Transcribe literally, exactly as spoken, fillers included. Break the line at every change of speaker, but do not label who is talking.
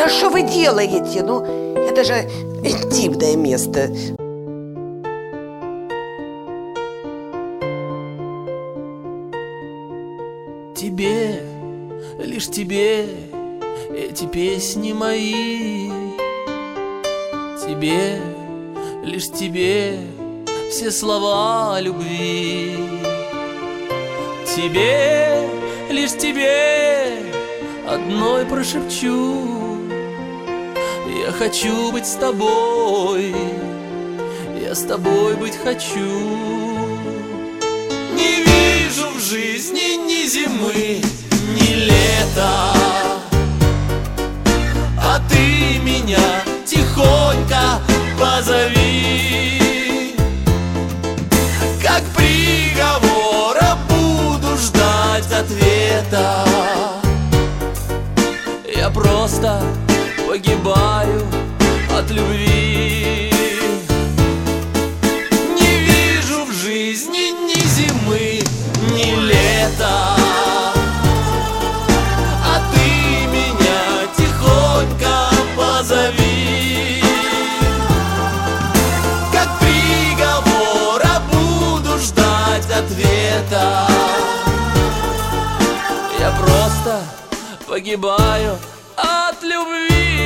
а что вы делаете? Ну, это же интимное место.
Тебе, лишь тебе эти песни мои. Тебе, лишь тебе все слова любви. Тебе, лишь тебе одной прошепчу: я хочу быть с тобой, я с тобой быть хочу. Не вижу в жизни ни зимы, ни лета, а ты меня тихонько позови. Как приговора буду ждать ответа. Я просто погибаю от любви. Не вижу в жизни ни зимы, ни лета, а ты меня тихонько позови. Как приговора буду ждать ответа. Я просто погибаю от любви.